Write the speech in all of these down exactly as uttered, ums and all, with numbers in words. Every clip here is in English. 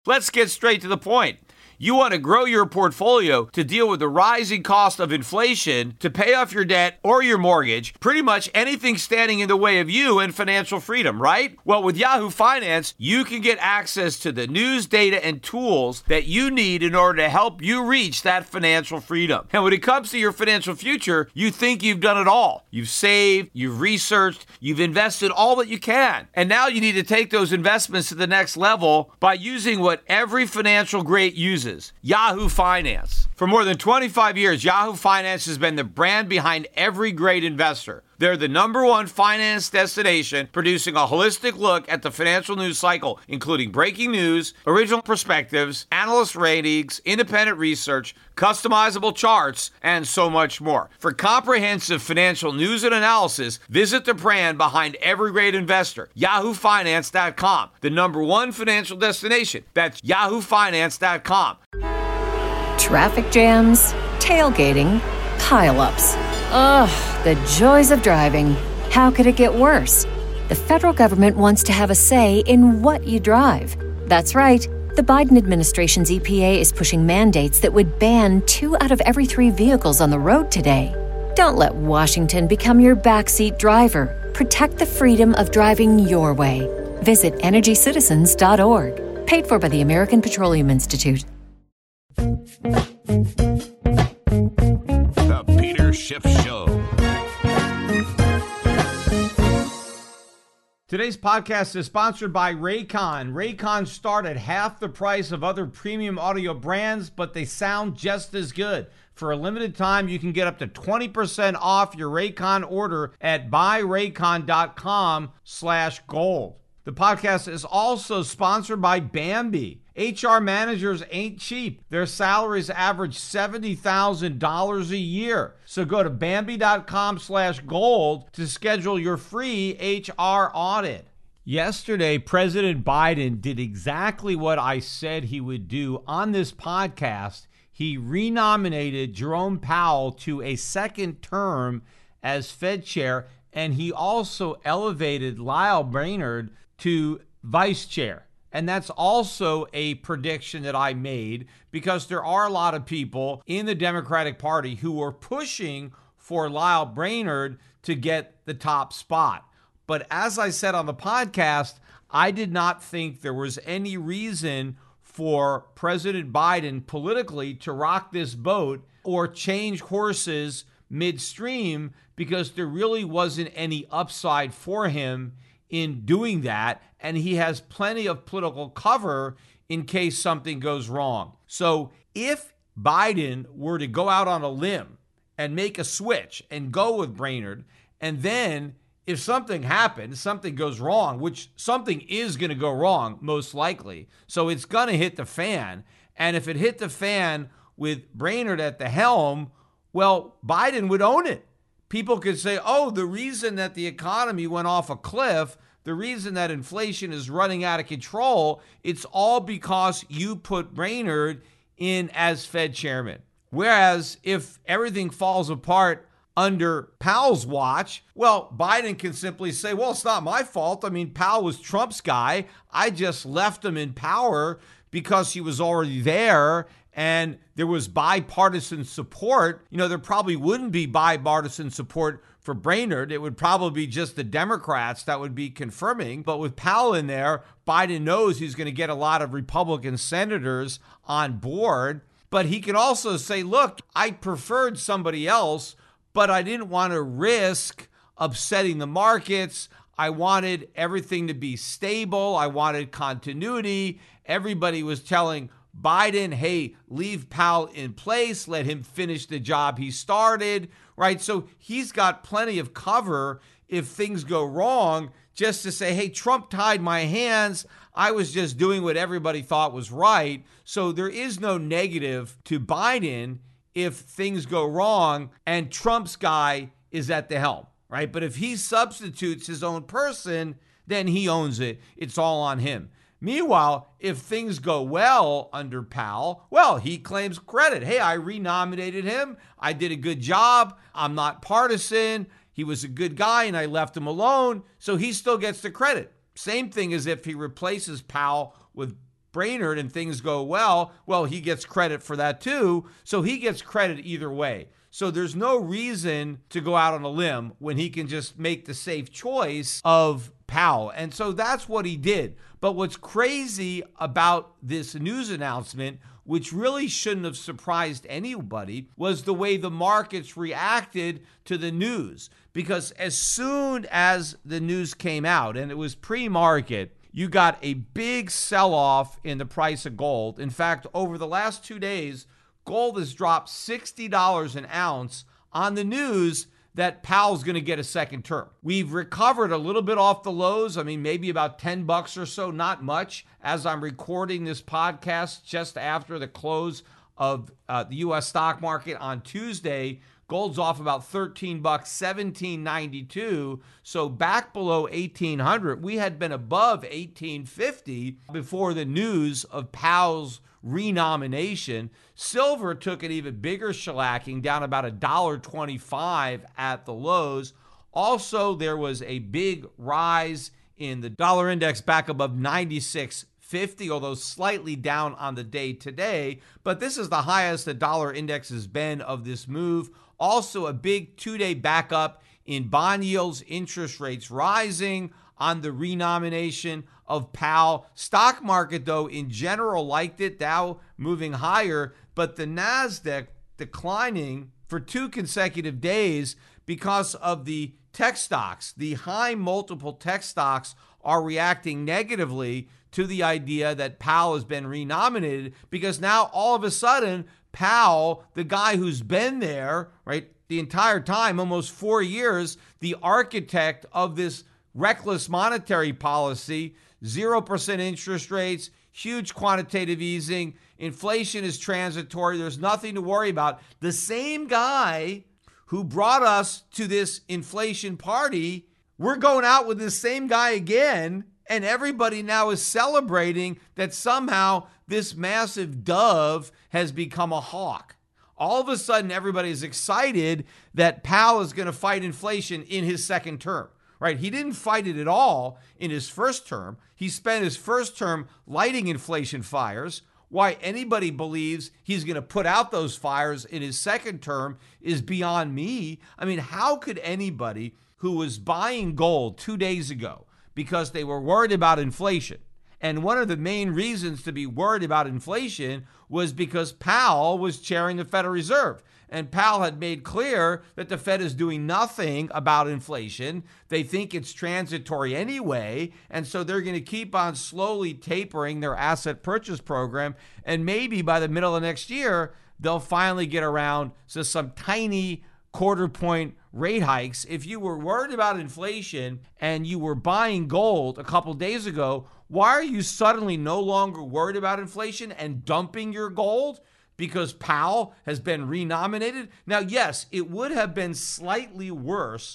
Let's get straight to the point. You want to grow your portfolio to deal with the rising cost of inflation, to pay off your debt or your mortgage, pretty much anything standing in the way of you and financial freedom, right? Well, with Yahoo Finance, you can get access to the news, data, and tools that you need in order to help you reach that financial freedom. And when it comes to your financial future, you think you've done it all. You've saved, you've researched, you've invested all that you can. And now you need to take those investments to the next level by using what every financial great uses. Yahoo Finance. For more than twenty-five years, Yahoo Finance has been the brand behind every great investor. They're the number one finance destination, producing a holistic look at the financial news cycle, including breaking news, original perspectives, analyst ratings, independent research, customizable charts, and so much more. For comprehensive financial news and analysis, visit the brand behind every great investor, yahoo finance dot com, the number one financial destination. That's yahoo finance dot com. Traffic jams, tailgating, pileups. Ugh, the joys of driving. How could it get worse? The federal government wants to have a say in what you drive. That's right. The Biden administration's E P A is pushing mandates that would ban two out of every three vehicles on the road today. Don't let Washington become your backseat driver. Protect the freedom of driving your way. Visit energy citizens dot org. Paid for by the American Petroleum Institute. The Peter Schiff Show. Today's podcast is sponsored by Raycon. Raycon start at half the price of other premium audio brands, but they sound just as good. For a limited time, you can get up to twenty percent off your Raycon order at buy raycon dot com slash gold. The podcast is also sponsored by Bambee. H R managers ain't cheap. Their salaries average seventy thousand dollars a year. So go to Bambee dot com slash gold to schedule your free H R audit. Yesterday, President Biden did exactly what I said he would do on this podcast. He renominated Jerome Powell to a second term as Fed chair, and he also elevated Lael Brainard to vice chair. And that's also a prediction that I made because there are a lot of people in the Democratic Party who are pushing for Lael Brainard to get the top spot. But as I said on the podcast, I did not think there was any reason for President Biden politically to rock this boat or change horses midstream because there really wasn't any upside for him in doing that, and he has plenty of political cover in case something goes wrong. So if Biden were to go out on a limb and make a switch and go with Brainard, and then if something happens, something goes wrong, which something is going to go wrong, most likely, so it's going to hit the fan, and if it hit the fan with Brainard at the helm, well, Biden would own it. People could say, oh, the reason that the economy went off a cliff, the reason that inflation is running out of control, it's all because you put Brainard in as Fed chairman. Whereas if everything falls apart under Powell's watch, well, Biden can simply say, well, it's not my fault. I mean, Powell was Trump's guy. I just left him in power because he was already there and there was bipartisan support. You know, there probably wouldn't be bipartisan support for Brainard. It would probably be just the Democrats that would be confirming. But with Powell in there, Biden knows he's going to get a lot of Republican senators on board. But he can also say, look, I preferred somebody else, but I didn't want to risk upsetting the markets. I wanted everything to be stable. I wanted continuity. Everybody was telling Biden, hey, leave Powell in place, let him finish the job he started, right? So he's got plenty of cover if things go wrong, just to say, hey, Trump tied my hands. I was just doing what everybody thought was right. So there is no negative to Biden if things go wrong and Trump's guy is at the helm, right? But if he substitutes his own person, then he owns it. It's all on him. Meanwhile, if things go well under Powell, well, he claims credit. Hey, I renominated him. I did a good job. I'm not partisan. He was a good guy and I left him alone. So he still gets the credit. Same thing as if he replaces Powell with Brainerd and things go well, well, he gets credit for that too. So he gets credit either way. So there's no reason to go out on a limb when he can just make the safe choice of Powell. And so that's what he did. But what's crazy about this news announcement, which really shouldn't have surprised anybody, was the way the markets reacted to the news. Because as soon as the news came out, and it was pre-market, you got a big sell-off in the price of gold. In fact, over the last two days, gold has dropped sixty dollars an ounce on the news that Powell's going to get a second term. We've recovered a little bit off the lows. I mean, maybe about ten bucks or so, not much. As I'm recording this podcast just after the close of uh, the U S stock market on Tuesday, gold's off about thirteen bucks, seventeen ninety-two. So back below eighteen hundred. We had been above eighteen fifty before the news of Powell's renomination. Silver took an even bigger shellacking, down about one dollar twenty-five at the lows. Also, there was a big rise in the dollar index back above ninety-six fifty, although slightly down on the day today. But this is the highest the dollar index has been of this move. Also, a big two-day backup in bond yields, interest rates rising on the renomination of Powell. Stock market, though, in general liked it, Dow moving higher, but the NASDAQ declining for two consecutive days because of the tech stocks. The high multiple tech stocks are reacting negatively to the idea that Powell has been renominated, because now all of a sudden, Powell, the guy who's been there, right, the entire time, almost four years, the architect of this reckless monetary policy, zero percent interest rates, huge quantitative easing, inflation is transitory, there's nothing to worry about. The same guy who brought us to this inflation party, we're going out with this same guy again, and everybody now is celebrating that somehow this massive dove has become a hawk. All of a sudden, everybody is excited that Powell is going to fight inflation in his second term, right? He didn't fight it at all in his first term. He spent his first term lighting inflation fires. Why anybody believes he's going to put out those fires in his second term is beyond me. I mean, how could anybody who was buying gold two days ago because they were worried about inflation, and one of the main reasons to be worried about inflation was because Powell was chairing the Federal Reserve. And Powell had made clear that the Fed is doing nothing about inflation. They think it's transitory anyway. And so they're going to keep on slowly tapering their asset purchase program. And maybe by the middle of next year, they'll finally get around to some tiny quarter point rate hikes. If you were worried about inflation and you were buying gold a couple days ago, why are you suddenly no longer worried about inflation and dumping your gold because Powell has been renominated? Now, yes, it would have been slightly worse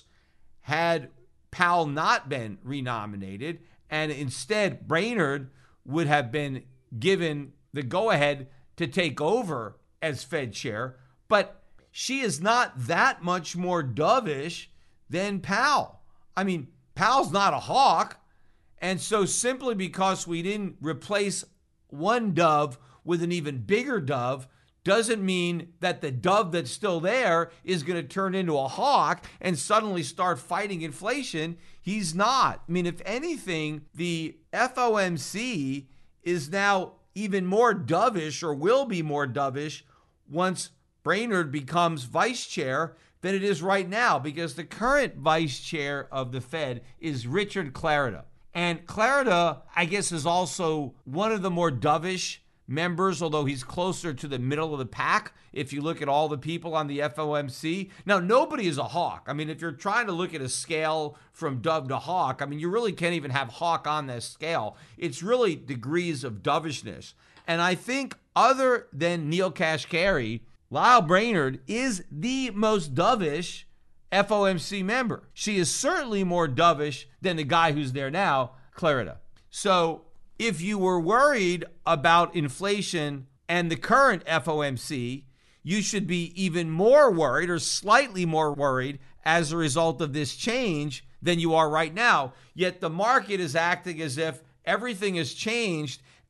had Powell not been renominated, and instead Brainerd would have been given the go-ahead to take over as Fed chair. But she is not that much more dovish than Powell. I mean, Powell's not a hawk. And so simply because we didn't replace one dove with an even bigger dove doesn't mean that the dove that's still there is going to turn into a hawk and suddenly start fighting inflation. He's not. I mean, if anything, the F O M C is now even more dovish, or will be more dovish, once Brainerd becomes vice chair than it is right now, because the current vice chair of the Fed is Richard Clarida. And Clarida, I guess, is also one of the more dovish members, although he's closer to the middle of the pack if you look at all the people on the F O M C. Now, nobody is a hawk. I mean, if you're trying to look at a scale from dove to hawk, I mean, you really can't even have hawk on this scale. It's really degrees of dovishness. And I think other than Neel Kashkari, Lael Brainerd is the most dovish F O M C member. She is certainly more dovish than the guy who's there now, Clarida. So if you were worried about inflation and the current F O M C, you should be even more worried, or slightly more worried, as a result of this change than you are right now. Yet the market is acting as if everything has changed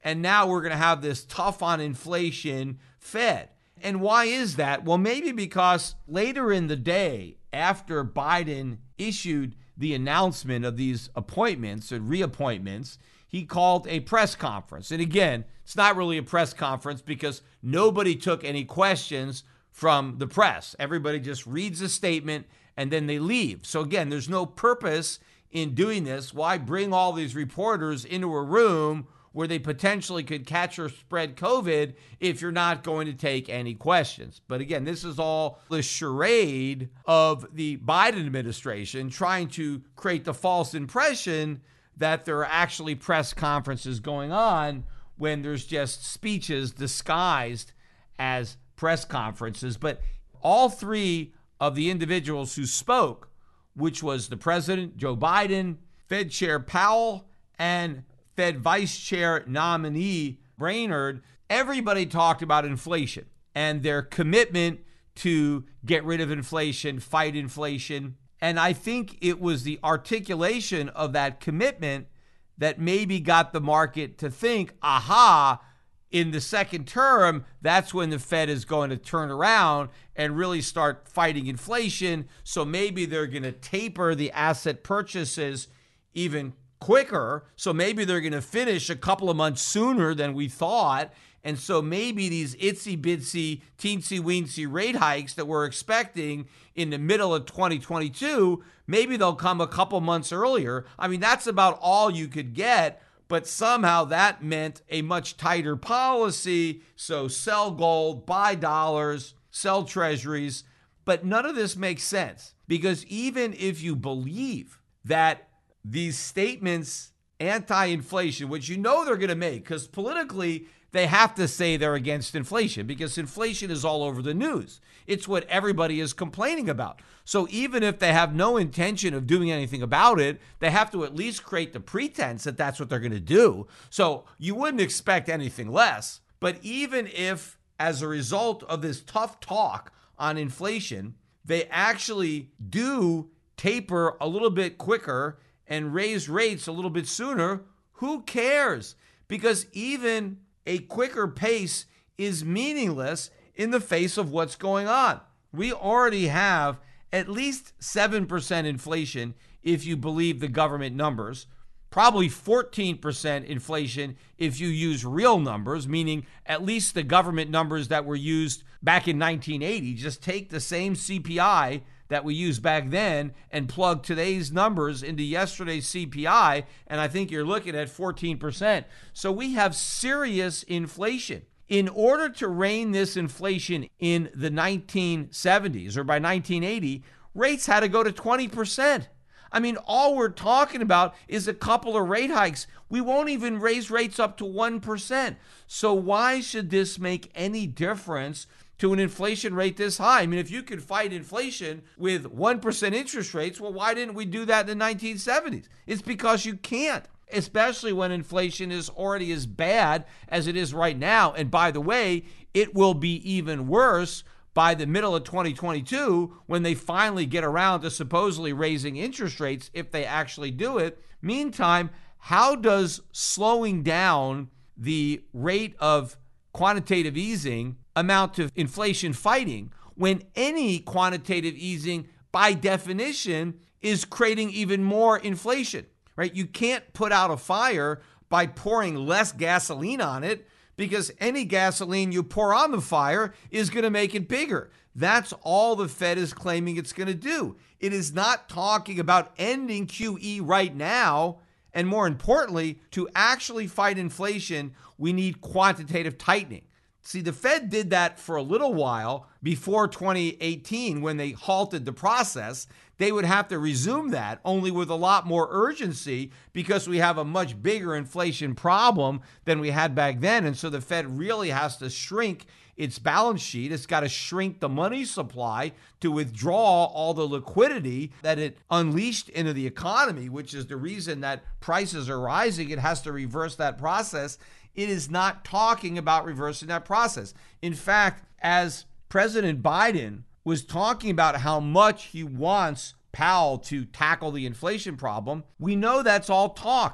and now we're going to have this tough on inflation Fed. And why is that? Well, maybe because later in the day, after Biden issued the announcement of these appointments and reappointments, he called a press conference. And again, it's not really a press conference because nobody took any questions from the press. Everybody just reads a statement and then they leave. So again, there's no purpose in doing this. Why bring all these reporters into a room where they potentially could catch or spread COVID if you're not going to take any questions? But again, this is all the charade of the Biden administration trying to create the false impression that there are actually press conferences going on when there's just speeches disguised as press conferences. But all three of the individuals who spoke, which was the president, Joe Biden, Fed Chair Powell, and Fed Vice Chair nominee Brainard, everybody talked about inflation and their commitment to get rid of inflation, fight inflation. And I think it was the articulation of that commitment that maybe got the market to think, aha, in the second term, that's when the Fed is going to turn around and really start fighting inflation. So maybe they're going to taper the asset purchases even quicker. So maybe they're going to finish a couple of months sooner than we thought. And so maybe these itsy bitsy, teensy weensy rate hikes that we're expecting in the middle of twenty twenty-two, maybe they'll come a couple months earlier. I mean, that's about all you could get. But somehow that meant a much tighter policy. So sell gold, buy dollars, sell treasuries. But none of this makes sense, because even if you believe that these statements, anti-inflation, which you know they're going to make, because politically they have to say they're against inflation because inflation is all over the news. It's what everybody is complaining about. So even if they have no intention of doing anything about it, they have to at least create the pretense that that's what they're going to do. So you wouldn't expect anything less. But even if, as a result of this tough talk on inflation, they actually do taper a little bit quicker and raise rates a little bit sooner, who cares? Because even a quicker pace is meaningless in the face of what's going on. We already have at least seven percent inflation if you believe the government numbers, probably fourteen percent inflation if you use real numbers, meaning at least the government numbers that were used back in nineteen eighty. Just take the same C P I that we used back then and plug today's numbers into yesterday's C P I, and I think you're looking at fourteen percent. So we have serious inflation. In order to rein this inflation in the nineteen seventies or by nineteen eighty, rates had to go to twenty percent. I mean, all we're talking about is a couple of rate hikes. We won't even raise rates up to one percent. So why should this make any difference to an inflation rate this high? I mean, if you could fight inflation with one percent interest rates, well, why didn't we do that in the nineteen seventies? It's because you can't, especially when inflation is already as bad as it is right now. And by the way, it will be even worse by the middle of twenty twenty-two when they finally get around to supposedly raising interest rates, if they actually do it. Meantime, how does slowing down the rate of quantitative easing amount to inflation fighting when any quantitative easing by definition is creating even more inflation, right? You can't put out a fire by pouring less gasoline on it, because any gasoline you pour on the fire is going to make it bigger. That's all the Fed is claiming it's going to do. It is not talking about ending Q E right now. And more importantly, to actually fight inflation, we need quantitative tightening. See, the Fed did that for a little while before twenty eighteen when they halted the process. They would have to resume that, only with a lot more urgency, because we have a much bigger inflation problem than we had back then. And so the Fed really has to shrink its balance sheet. It's got to shrink the money supply to withdraw all the liquidity that it unleashed into the economy, which is the reason that prices are rising. It has to reverse that process. It is not talking about reversing that process. In fact, as President Biden was talking about how much he wants Powell to tackle the inflation problem, we know that's all talk.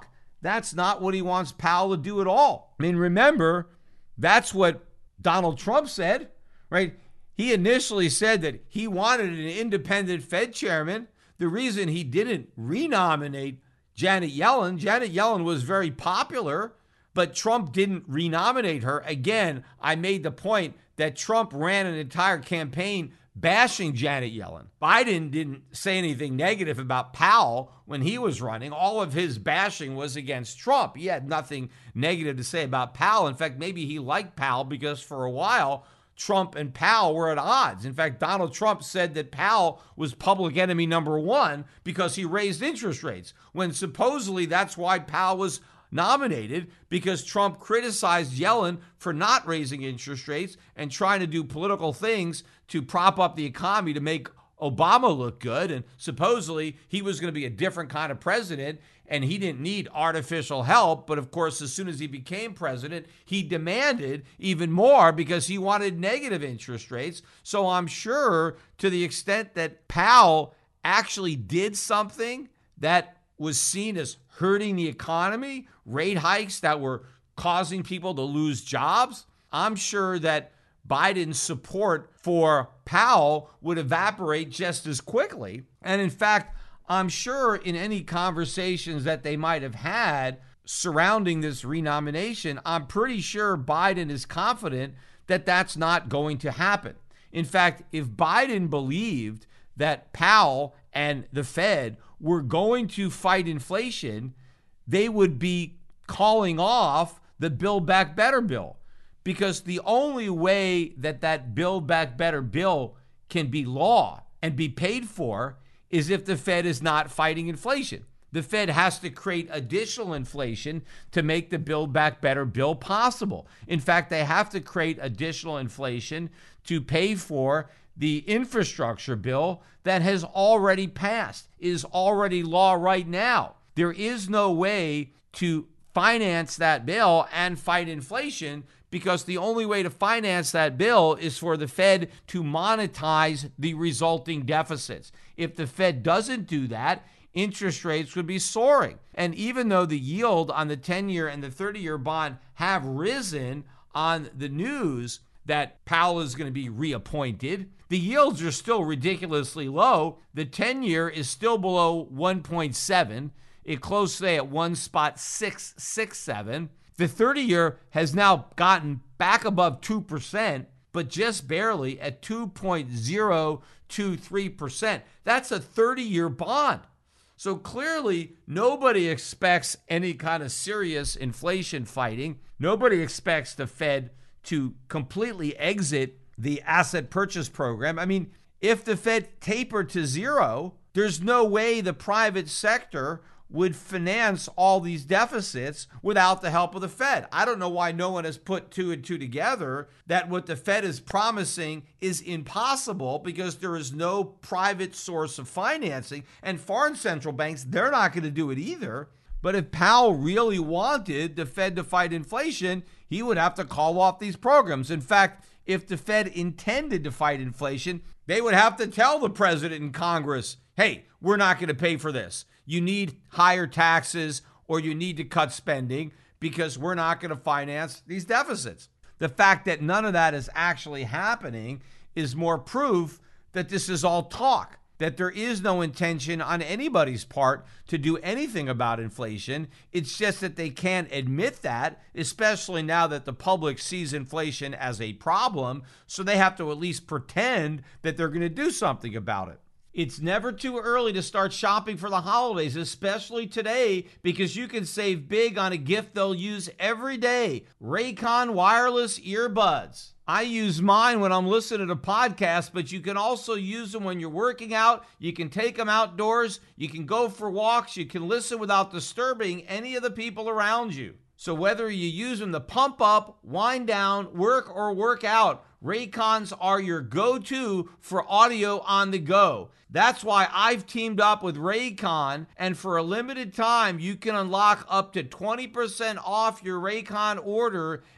That's not what he wants Powell to do at all. I mean, remember, that's what Donald Trump said, right? He initially said that he wanted an independent Fed chairman. The reason he didn't renominate Janet Yellen, Janet Yellen was very popular, but Trump didn't renominate her. Again, I made the point that Trump ran an entire campaign bashing Janet Yellen. Biden didn't say anything negative about Powell when he was running. All of his bashing was against Trump. He had nothing negative to say about Powell. In fact, maybe he liked Powell because for a while, Trump and Powell were at odds. In fact, Donald Trump said that Powell was public enemy number one because he raised interest rates, when supposedly that's why Powell was nominated, because Trump criticized Yellen for not raising interest rates and trying to do political things to prop up the economy to make Obama look good. And supposedly he was going to be a different kind of president and he didn't need artificial help. But of course, as soon as he became president, he demanded even more because he wanted negative interest rates. So I'm sure to the extent that Powell actually did something that was seen as hurting the economy, rate hikes that were causing people to lose jobs, I'm sure that Biden's support for Powell would evaporate just as quickly. And in fact, I'm sure in any conversations that they might have had surrounding this renomination, I'm pretty sure Biden is confident that that's not going to happen. In fact, if Biden believed that Powell and the Fed were going to fight inflation, they would be calling off the Build Back Better bill, because the only way that that Build Back Better bill can be law and be paid for is if the Fed is not fighting inflation. The Fed has to create additional inflation to make the Build Back Better bill possible. In fact, they have to create additional inflation to pay for the infrastructure bill that has already passed, is already law right now. There is no way to finance that bill and fight inflation, because the only way to finance that bill is for the Fed to monetize the resulting deficits. If the Fed doesn't do that, interest rates would be soaring. And even though the yield on the ten-year and the thirty-year bond have risen on the news that Powell is going to be reappointed, the yields are still ridiculously low. The ten-year is still below one point seven. It closed today at one point six six seven. The thirty-year has now gotten back above two percent, but just barely at two point zero two three percent. That's a thirty-year bond. So clearly, nobody expects any kind of serious inflation fighting. Nobody expects the Fed to completely exit the asset purchase program. I mean, if the Fed tapered to zero, there's no way the private sector would finance all these deficits without the help of the Fed. I don't know why no one has put two and two together that what the Fed is promising is impossible, because there is no private source of financing, and foreign central banks, they're not going to do it either. But if Powell really wanted the Fed to fight inflation, he would have to call off these programs. In fact, if the Fed intended to fight inflation, they would have to tell the president and Congress, hey, we're not going to pay for this. You need higher taxes or you need to cut spending because we're not going to finance these deficits. The fact that none of that is actually happening is more proof that this is all talk, that there is no intention on anybody's part to do anything about inflation. It's just that they can't admit that, especially now that the public sees inflation as a problem, so they have to at least pretend that they're going to do something about it. It's never too early to start shopping for the holidays, especially today, because you can save big on a gift they'll use every day: Raycon wireless earbuds. I use mine when I'm listening to podcasts, but you can also use them when you're working out. You can take them outdoors. You can go for walks. You can listen without disturbing any of the people around you. So whether you use them to pump up, wind down, work, or work out, Raycons are your go-to for audio on the go. That's why I've teamed up with Raycon, and for a limited time, you can unlock up to twenty percent off your Raycon order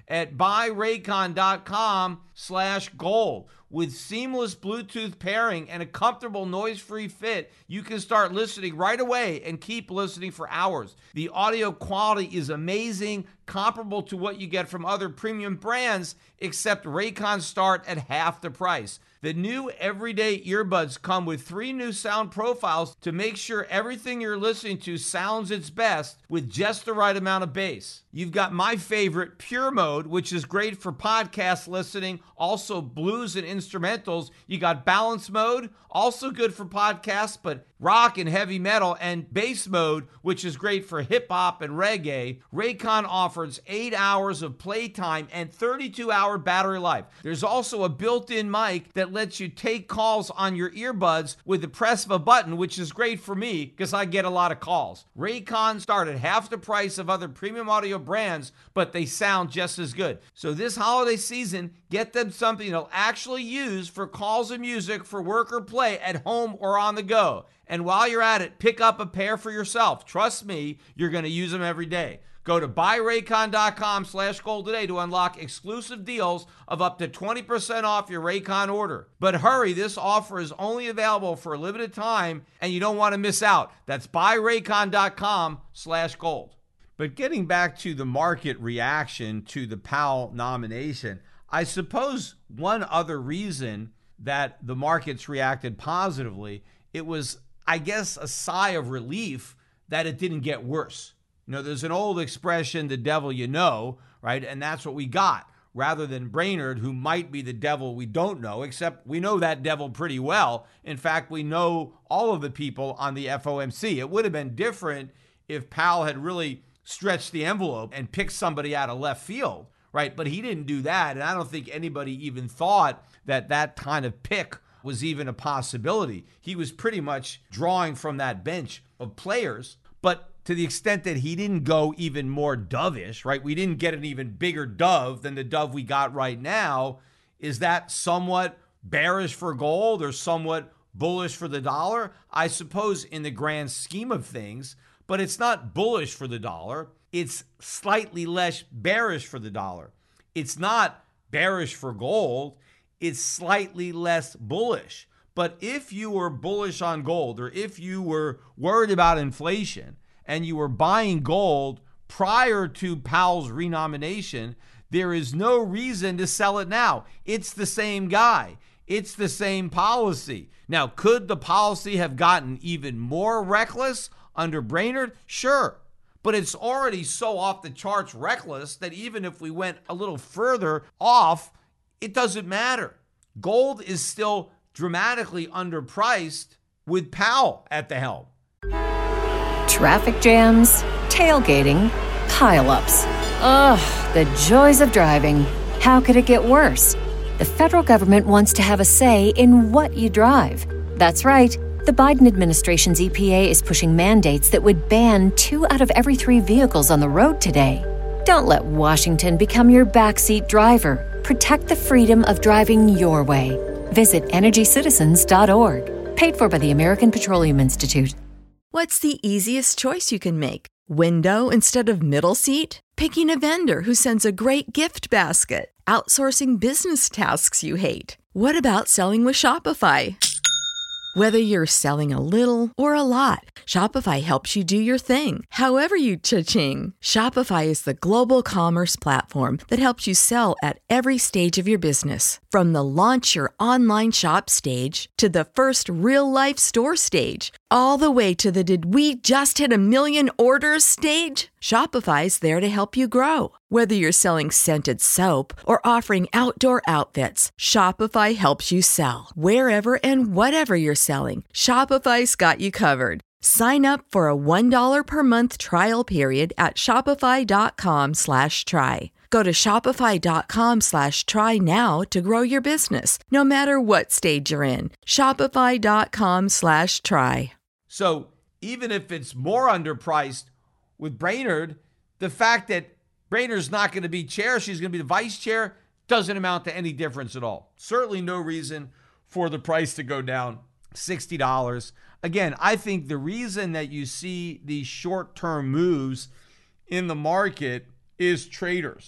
at buy raycon dot com slash gold. With seamless Bluetooth pairing and a comfortable noise-free fit, you can start listening right away and keep listening for hours. The audio quality is amazing, comparable to what you get from other premium brands, except Raycons start at half the price. The new everyday earbuds come with three new sound profiles to make sure everything you're listening to sounds its best with just the right amount of bass. You've got my favorite, Pure Mode, which is great for podcast listening, also blues and instrumentals. You got Balance Mode, also good for podcasts, but rock and heavy metal, and Bass Mode, which is great for hip hop and reggae. Raycon offers eight hours of playtime and thirty-two hour battery life. There's also a built-in mic that lets you take calls on your earbuds with the press of a button, which is great for me because I get a lot of calls. Raycon start at half the price of other premium audio brands, but they sound just as good. So this holiday season, get them something they'll actually use for calls and music for work or play at home or on the go. And while you're at it, pick up a pair for yourself. Trust me, you're going to use them every day. Go to buy raycon dot com slash gold today to unlock exclusive deals of up to twenty percent off your Raycon order. But hurry, this offer is only available for a limited time, and you don't want to miss out. That's buy raycon dot com slash gold. But getting back to the market reaction to the Powell nomination, I suppose one other reason that the markets reacted positively, it was, I guess, a sigh of relief that it didn't get worse. You know, there's an old expression, the devil you know, right? And that's what we got, rather than Brainard, who might be the devil we don't know, except we know that devil pretty well. In fact, we know all of the people on the F O M C. It would have been different if Powell had really stretched the envelope and picked somebody out of left field, right? But he didn't do that, and I don't think anybody even thought that that kind of pick was even a possibility. He was pretty much drawing from that bench of players, but to the extent that he didn't go even more dovish, right? We didn't get an even bigger dove than the dove we got right now. Is that somewhat bearish for gold or somewhat bullish for the dollar? I suppose in the grand scheme of things, but it's not bullish for the dollar. It's slightly less bearish for the dollar. It's not bearish for gold. It's slightly less bullish. But if you were bullish on gold, or if you were worried about inflation and you were buying gold prior to Powell's renomination, there is no reason to sell it now. It's the same guy. It's the same policy. Now, could the policy have gotten even more reckless under Brainard? Sure. But it's already so off the charts reckless that even if we went a little further off, it doesn't matter. Gold is still dramatically underpriced with Powell at the helm. Traffic jams, tailgating, pileups. Ugh, the joys of driving. How could it get worse? The federal government wants to have a say in what you drive. That's right. The Biden administration's E P A is pushing mandates that would ban two out of every three vehicles on the road today. Don't let Washington become your backseat driver. Protect the freedom of driving your way. Visit energy citizens dot org. Paid for by the American Petroleum Institute. What's the easiest choice you can make? Window instead of middle seat? Picking a vendor who sends a great gift basket? Outsourcing business tasks you hate? What about selling with Shopify? Whether you're selling a little or a lot, Shopify helps you do your thing, however you cha-ching. Shopify is the global commerce platform that helps you sell at every stage of your business. From the launch your online shop stage to the first real-life store stage, all the way to the did we just hit a million orders stage. Shopify's there to help you grow. Whether you're selling scented soap or offering outdoor outfits, Shopify helps you sell. Wherever and whatever you're selling, Shopify's got you covered. Sign up for a one dollar per month trial period at shopify.com slash try. Go to shopify.com slash try now to grow your business, no matter what stage you're in. Shopify.com slash try. So even if it's more underpriced with Brainard, the fact that Brainard's not going to be chair, she's going to be the vice chair, doesn't amount to any difference at all. Certainly no reason for the price to go down sixty dollars. Again, I think the reason that you see these short-term moves in the market is traders.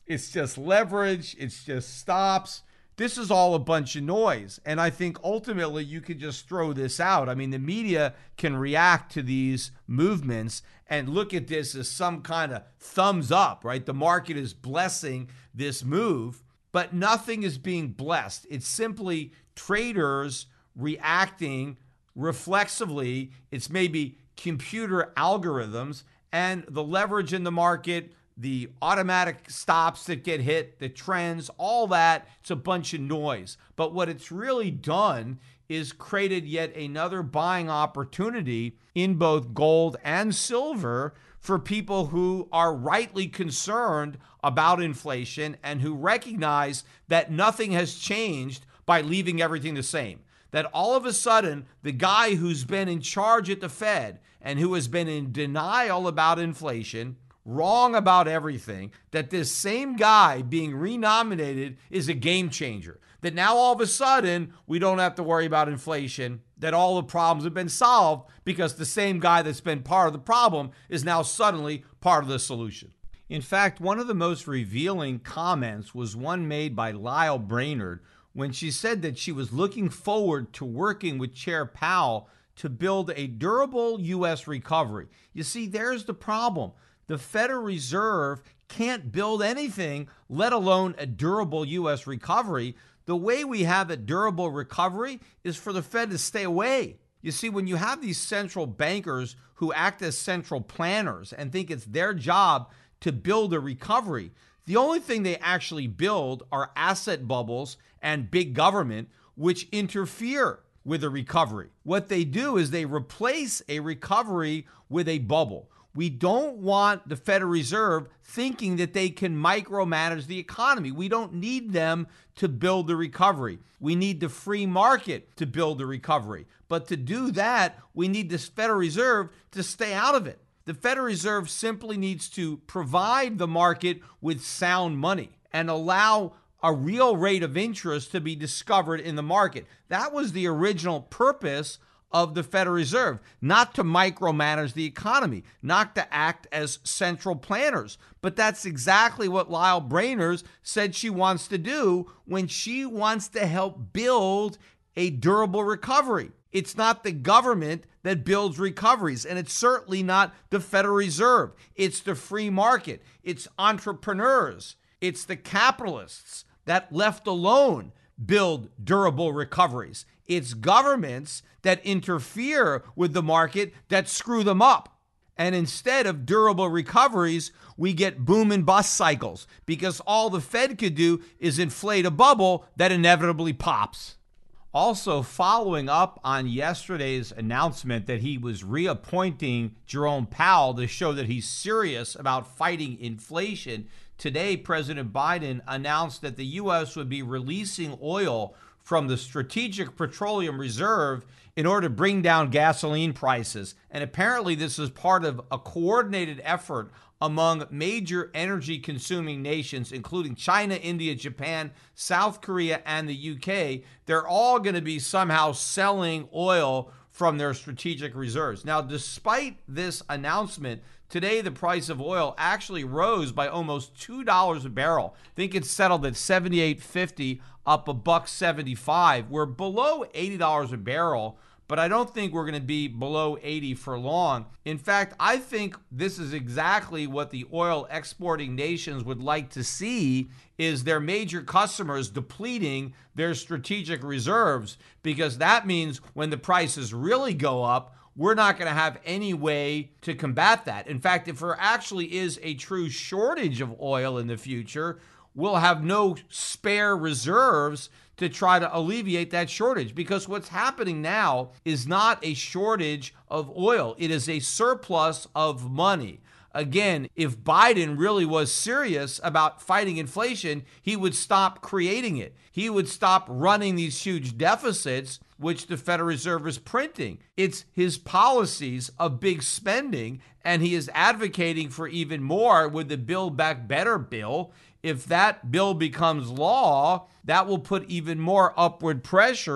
It's just leverage. It's just stops. This is all a bunch of noise. And I think ultimately you could just throw this out. I mean, the media can react to these movements and look at this as some kind of thumbs up, right? The market is blessing this move, but nothing is being blessed. It's simply traders reacting reflexively. It's maybe computer algorithms and the leverage in the market, the automatic stops that get hit, the trends, all that. It's a bunch of noise. But what it's really done is created yet another buying opportunity in both gold and silver for people who are rightly concerned about inflation and who recognize that nothing has changed by leaving everything the same. That all of a sudden, the guy who's been in charge at the Fed and who has been in denial about inflation, wrong about everything, that this same guy being renominated is a game changer. That now all of a sudden, we don't have to worry about inflation, that all the problems have been solved because the same guy that's been part of the problem is now suddenly part of the solution. In fact, one of the most revealing comments was one made by Lael Brainard when she said that she was looking forward to working with Chair Powell to build a durable U S recovery. You see, there's the problem. The Federal Reserve can't build anything, let alone a durable U S recovery. The way we have a durable recovery is for the Fed to stay away. You see, when you have these central bankers who act as central planners and think it's their job to build a recovery, the only thing they actually build are asset bubbles and big government, which interfere with a recovery. What they do is they replace a recovery with a bubble. We don't want the Federal Reserve thinking that they can micromanage the economy. We don't need them to build the recovery. We need the free market to build the recovery. But to do that, we need this Federal Reserve to stay out of it. The Federal Reserve simply needs to provide the market with sound money and allow a real rate of interest to be discovered in the market. That was the original purpose of the Federal Reserve, not to micromanage the economy, not to act as central planners. But that's exactly what Lael Brainard said she wants to do when she wants to help build a durable recovery. It's not the government that builds recoveries, and it's certainly not the Federal Reserve. It's the free market. It's entrepreneurs. It's the capitalists that, left alone, build durable recoveries. It's governments that interfere with the market that screw them up. And instead of durable recoveries, we get boom and bust cycles because all the Fed could do is inflate a bubble that inevitably pops. Also, following up on yesterday's announcement that he was reappointing Jerome Powell to show that he's serious about fighting inflation, today President Biden announced that the U S would be releasing oil from the Strategic Petroleum Reserve in order to bring down gasoline prices. And apparently this is part of a coordinated effort among major energy-consuming nations, including China, India, Japan, South Korea, and the U K. They're all going to be somehow selling oil from their strategic reserves. Now, despite this announcement, today the price of oil actually rose by almost two dollars a barrel. I think it's settled at seventy-eight fifty, up a buck seventy-five. We're below eighty dollars a barrel, but I don't think we're going to be below eighty for long. In fact, I think this is exactly what the oil exporting nations would like to see, is their major customers depleting their strategic reserves, because that means when the prices really go up, we're not going to have any way to combat that. In fact, if there actually is a true shortage of oil in the future, we'll have no spare reserves to try to alleviate that shortage, because what's happening now is not a shortage of oil. It is a surplus of money. Again, if Biden really was serious about fighting inflation, he would stop creating it. He would stop running these huge deficits, which the Federal Reserve is printing. It's his policies of big spending, and he is advocating for even more with the Build Back Better bill. If that bill becomes law, that will put even more upward pressure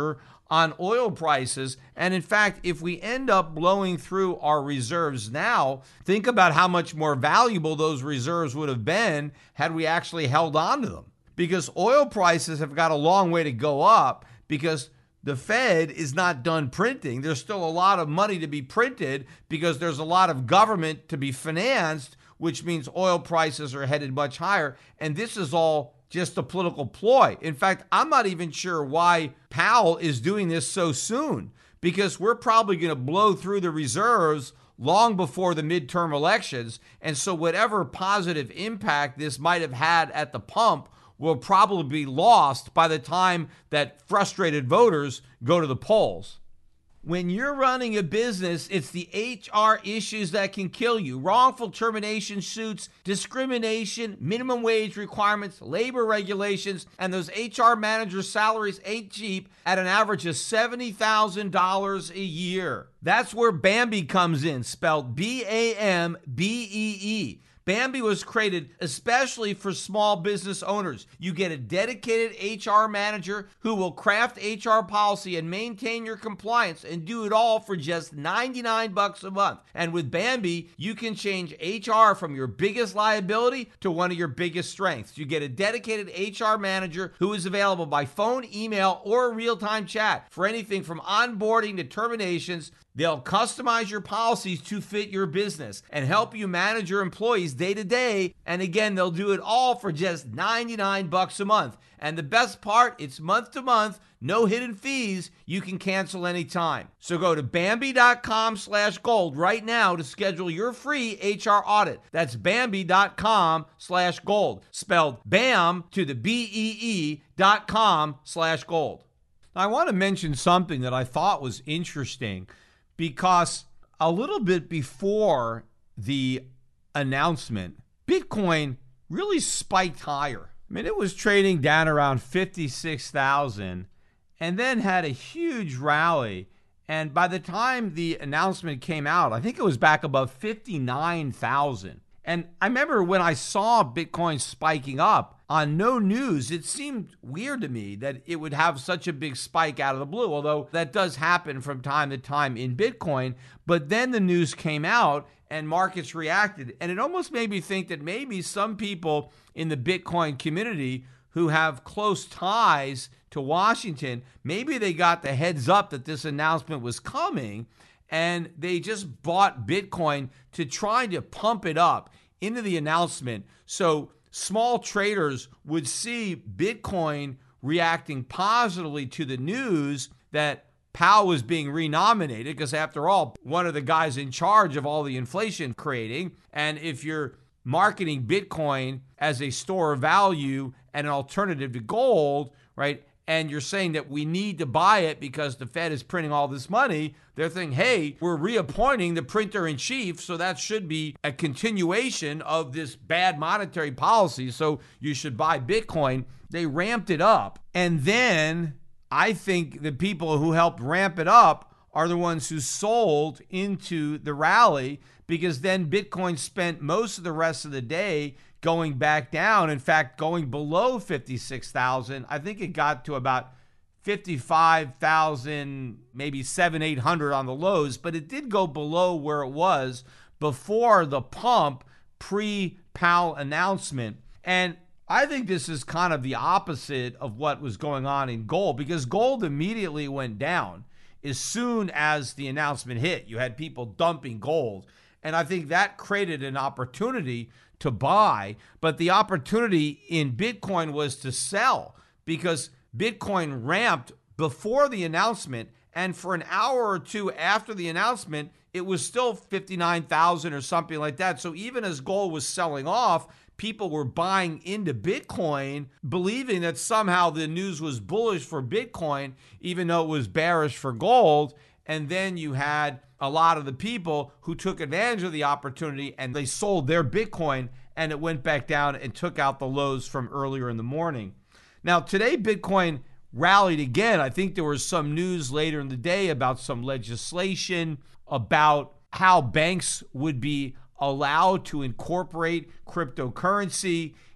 on oil prices. And in fact, if we end up blowing through our reserves now, think about how much more valuable those reserves would have been had we actually held on to them. Because oil prices have got a long way to go up because the Fed is not done printing. There's still a lot of money to be printed because there's a lot of government to be financed, which means oil prices are headed much higher. And this is all just a political ploy. In fact, I'm not even sure why Powell is doing this so soon, because we're probably going to blow through the reserves long before the midterm elections. And so whatever positive impact this might have had at the pump will probably be lost by the time that frustrated voters go to the polls. When you're running a business, it's the H R issues that can kill you. Wrongful termination suits, discrimination, minimum wage requirements, labor regulations, and those H R managers' salaries ain't cheap at an average of seventy thousand dollars a year. That's where Bambee comes in, spelled B A M B E E. Bambee was created especially for small business owners. You get a dedicated H R manager who will craft H R policy and maintain your compliance and do it all for just ninety-nine bucks a month. And with Bambee, you can change H R from your biggest liability to one of your biggest strengths. You get a dedicated H R manager who is available by phone, email, or real-time chat for anything from onboarding to terminations. They'll customize your policies to fit your business and help you manage your employees day to day. And again, they'll do it all for just ninety-nine bucks a month. And the best part, it's month to month, no hidden fees. You can cancel anytime. So go to Bambee.com slash gold right now to schedule your free H R audit. That's Bambee.com slash gold, spelled BAM to the B E E dot com slash gold. Now, I want to mention something that I thought was interesting, because a little bit before the announcement, Bitcoin really spiked higher. I mean, it was trading down around fifty-six thousand and then had a huge rally. And by the time the announcement came out, I think it was back above fifty-nine thousand. And I remember when I saw Bitcoin spiking up on no news, it seemed weird to me that it would have such a big spike out of the blue, although that does happen from time to time in Bitcoin. But then the news came out and markets reacted. And it almost made me think that maybe some people in the Bitcoin community who have close ties to Washington, maybe they got the heads up that this announcement was coming, and they just bought Bitcoin to try to pump it up into the announcement so small traders would see Bitcoin reacting positively to the news that Powell was being renominated, because after all, one of the guys in charge of all the inflation creating. And if you're marketing Bitcoin as a store of value and an alternative to gold, right, and you're saying that we need to buy it because the Fed is printing all this money, they're thinking, hey, we're reappointing the printer in chief, so that should be a continuation of this bad monetary policy, so you should buy Bitcoin. They ramped it up. And then I think the people who helped ramp it up are the ones who sold into the rally, because then Bitcoin spent most of the rest of the day going back down. In fact, going below fifty-six thousand. I think it got to about fifty-five thousand, maybe seven, eight hundred on the lows, but it did go below where it was before the pump pre-Powell announcement. And I think this is kind of the opposite of what was going on in gold, because gold immediately went down as soon as the announcement hit. You had people dumping gold, and I think that created an opportunity to buy, but the opportunity in Bitcoin was to sell, because Bitcoin ramped before the announcement, and for an hour or two after the announcement, it was still fifty-nine thousand or something like that. So even as gold was selling off, people were buying into Bitcoin, believing that somehow the news was bullish for Bitcoin, even though it was bearish for gold. And then you had a lot of the people who took advantage of the opportunity and they sold their Bitcoin, and it went back down and took out the lows from earlier in the morning. Now, today, Bitcoin rallied again. I think there was some news later in the day about some legislation about how banks would be allowed to incorporate cryptocurrency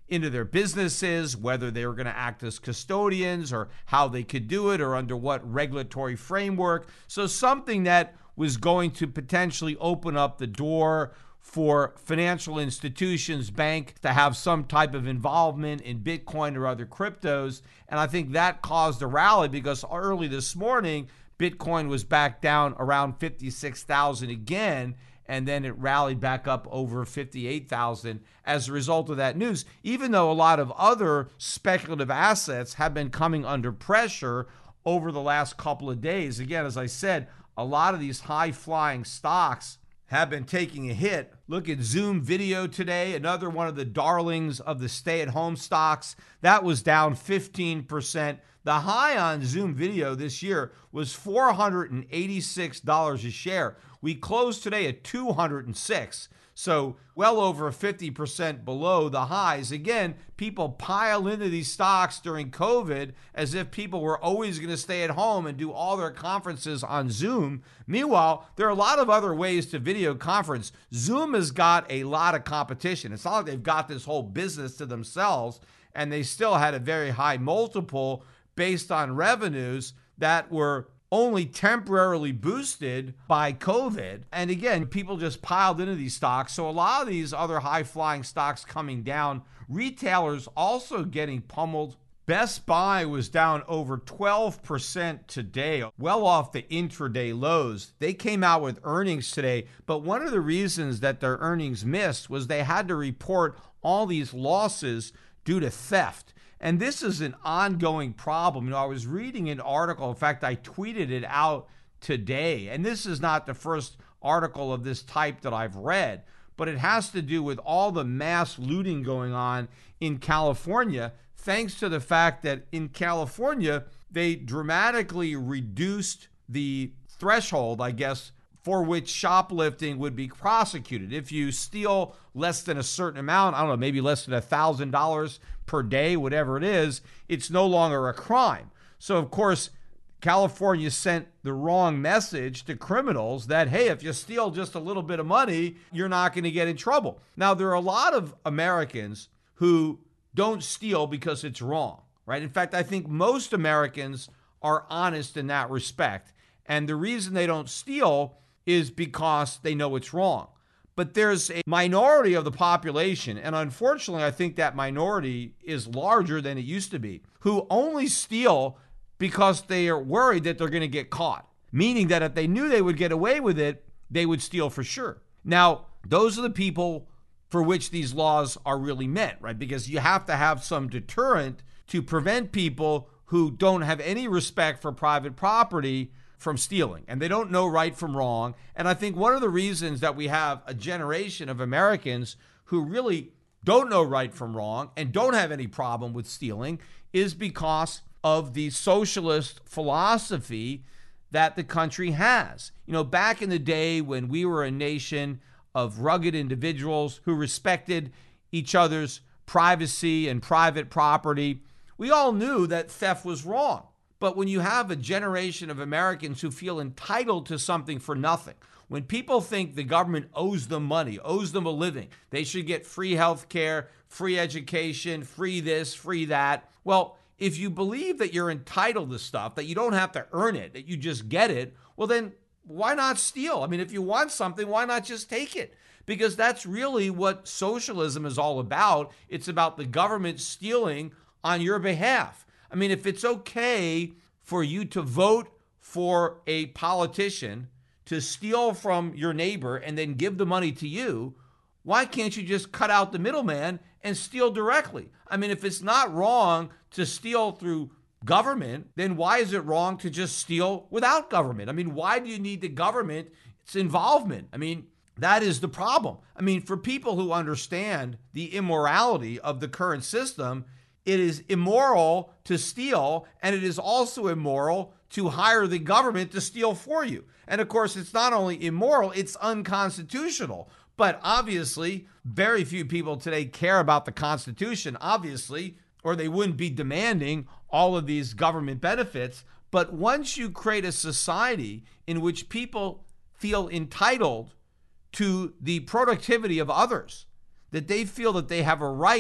into their businesses, whether they were going to act as custodians or how they could do it or under what regulatory framework. So something that was going to potentially open up the door for financial institutions, banks to have some type of involvement in Bitcoin or other cryptos. And I think that caused a rally because early this morning, Bitcoin was back down around fifty-six thousand again, and then it rallied back up over fifty-eight thousand as a result of that news, even though a lot of other speculative assets have been coming under pressure over the last couple of days. Again, as I said, a lot of these high-flying stocks have been taking a hit. Look at Zoom Video today, another one of the darlings of the stay-at-home stocks. That was down fifteen percent. The high on Zoom Video this year was four hundred eighty-six dollars a share. We closed today at two hundred six, so well over fifty percent below the highs. Again, people pile into these stocks during COVID as if people were always going to stay at home and do all their conferences on Zoom. Meanwhile, there are a lot of other ways to video conference. Zoom has got a lot of competition. It's not like they've got this whole business to themselves, and they still had a very high multiple based on revenues that were only temporarily boosted by COVID. And again, people just piled into these stocks. So a lot of these other high-flying stocks coming down. Retailers also getting pummeled. Best Buy was down over twelve percent today, well off the intraday lows. They came out with earnings today, but one of the reasons that their earnings missed was they had to report all these losses due to theft. And this is an ongoing problem. You know, I was reading an article. In fact, I tweeted it out today. And this is not the first article of this type that I've read, but it has to do with all the mass looting going on in California, thanks to the fact that in California, they dramatically reduced the threshold, I guess, for which shoplifting would be prosecuted. If you steal less than a certain amount, I don't know, maybe less than one thousand dollars per day, whatever it is, it's no longer a crime. So, of course, California sent the wrong message to criminals that, hey, if you steal just a little bit of money, you're not going to get in trouble. Now, there are a lot of Americans who don't steal because it's wrong, right? In fact, I think most Americans are honest in that respect. And the reason they don't steal is because they know it's wrong. But there's a minority of the population, and unfortunately, I think that minority is larger than it used to be, who only steal because they are worried that they're going to get caught, meaning that if they knew they would get away with it, they would steal for sure. Now, those are the people for which these laws are really meant, right? Because you have to have some deterrent to prevent people who don't have any respect for private property from stealing, and they don't know right from wrong. And I think one of the reasons that we have a generation of Americans who really don't know right from wrong and don't have any problem with stealing is because of the socialist philosophy that the country has. You know, back in the day when we were a nation of rugged individuals who respected each other's privacy and private property, we all knew that theft was wrong. But when you have a generation of Americans who feel entitled to something for nothing, when people think the government owes them money, owes them a living, they should get free health care, free education, free this, free that. Well, if you believe that you're entitled to stuff, that you don't have to earn it, that you just get it, well then why not steal? I mean, if you want something, why not just take it? Because that's really what socialism is all about. It's about the government stealing on your behalf. I mean, if it's okay for you to vote for a politician to steal from your neighbor and then give the money to you, why can't you just cut out the middleman and steal directly? I mean, if it's not wrong to steal through government, then why is it wrong to just steal without government? I mean, why do you need the government's involvement? I mean, that is the problem. I mean, for people who understand the immorality of the current system, it is immoral to steal, and it is also immoral to hire the government to steal for you. And of course, it's not only immoral, it's unconstitutional. But obviously, very few people today care about the Constitution, obviously, or they wouldn't be demanding all of these government benefits. But once you create a society in which people feel entitled to the productivity of others, that they feel that they have a right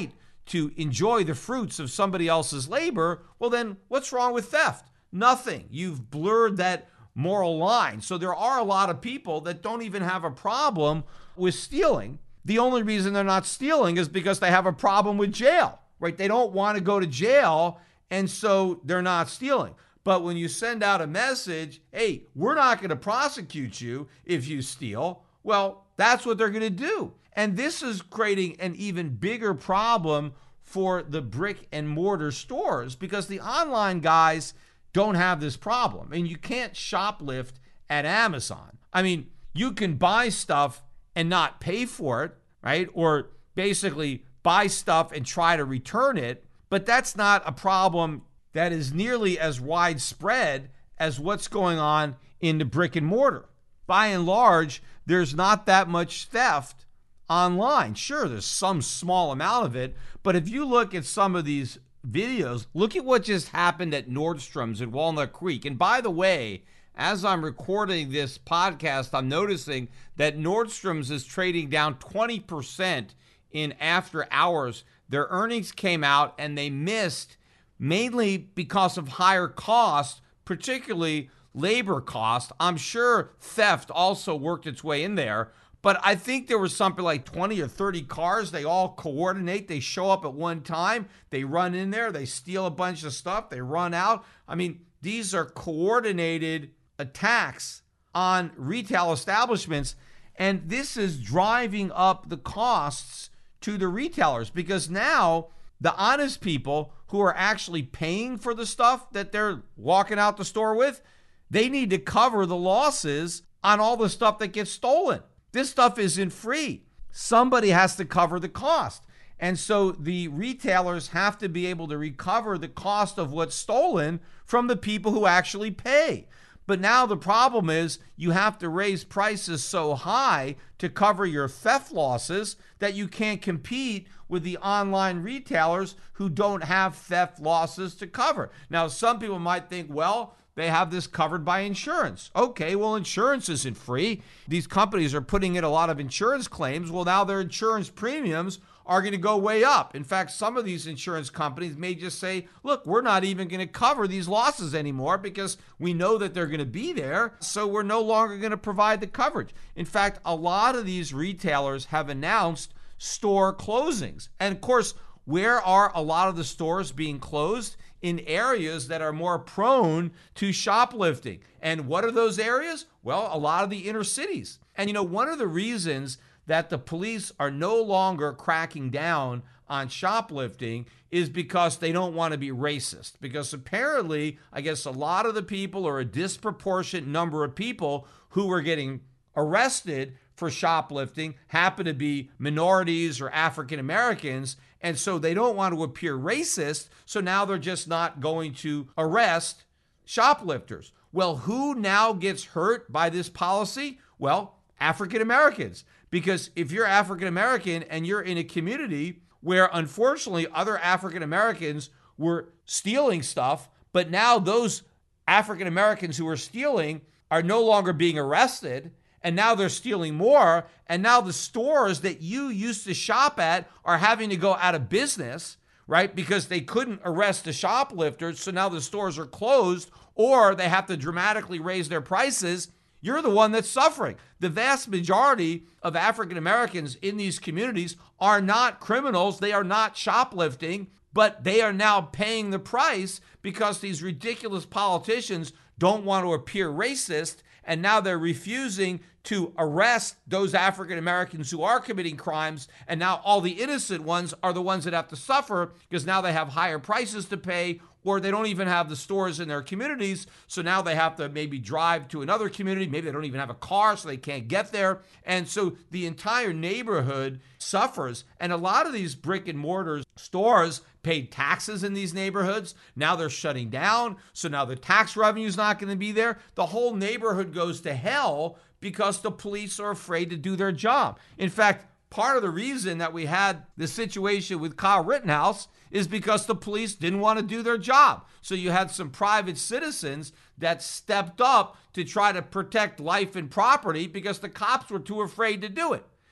to enjoy the fruits of somebody else's labor, well, then what's wrong with theft? Nothing. You've blurred that moral line. So there are a lot of people that don't even have a problem with stealing. The only reason they're not stealing is because they have a problem with jail, right? They don't want to go to jail, and so they're not stealing. But when you send out a message, hey, we're not going to prosecute you if you steal, well, that's what they're going to do. And this is creating an even bigger problem for the brick and mortar stores because the online guys don't have this problem. And you can't shoplift at Amazon. I mean, you can buy stuff and not pay for it, right? Or basically buy stuff and try to return it. But that's not a problem that is nearly as widespread as what's going on in the brick and mortar. By and large, there's not that much theft online. Sure, there's some small amount of it, but if you look at some of these videos, look at what just happened at Nordstrom's in Walnut Creek. And by the way, as I'm recording this podcast, I'm noticing that Nordstrom's is trading down twenty percent in after hours. Their earnings came out and they missed mainly because of higher costs, particularly labor cost. I'm sure theft also worked its way in there, but I think there was something like twenty or thirty cars. They all coordinate. They show up at one time. They run in there. They steal a bunch of stuff. They run out. I mean, these are coordinated attacks on retail establishments, and this is driving up the costs to the retailers because now the honest people who are actually paying for the stuff that they're walking out the store with, they need to cover the losses on all the stuff that gets stolen. This stuff isn't free. Somebody has to cover the cost. And so the retailers have to be able to recover the cost of what's stolen from the people who actually pay. But now the problem is you have to raise prices so high to cover your theft losses that you can't compete with the online retailers who don't have theft losses to cover. Now, some people might think, well, they have this covered by insurance. Okay, well, insurance isn't free. These companies are putting in a lot of insurance claims. Well, now their insurance premiums are going to go way up. In fact, some of these insurance companies may just say, look, we're not even going to cover these losses anymore because we know that they're going to be there, so we're no longer going to provide the coverage. In fact, a lot of these retailers have announced store closings. And of course, where are a lot of the stores being closed? In areas that are more prone to shoplifting. And what are those areas? Well, a lot of the inner cities. And you know, one of the reasons that the police are no longer cracking down on shoplifting is because they don't want to be racist. Because apparently, I guess a lot of the people, or a disproportionate number of people who were getting arrested for shoplifting happen to be minorities or African Americans, and so they don't want to appear racist, so now they're just not going to arrest shoplifters. Well, who now gets hurt by this policy? Well, African Americans. Because if you're African American and you're in a community where unfortunately other African Americans were stealing stuff, but now those African Americans who are stealing are no longer being arrested, and now they're stealing more, and now the stores that you used to shop at are having to go out of business, right? Because they couldn't arrest the shoplifters, so now the stores are closed, or they have to dramatically raise their prices. You're the one that's suffering. The vast majority of African Americans in these communities are not criminals. They are not shoplifting, but they are now paying the price because these ridiculous politicians don't want to appear racist, and now they're refusing to arrest those African Americans who are committing crimes, and now all the innocent ones are the ones that have to suffer because now they have higher prices to pay, or they don't even have the stores in their communities, so now they have to maybe drive to another community. Maybe they don't even have a car, so they can't get there. And so the entire neighborhood suffers. And a lot of these brick and mortar stores paid taxes in these neighborhoods. Now they're shutting down, so now the tax revenue is not going to be there. The whole neighborhood goes to hell because the police are afraid to do their job. In fact, part of the reason that we had the situation with Kyle Rittenhouse is because the police didn't want to do their job. So you had some private citizens that stepped up to try to protect life and property because the cops were too afraid to do it.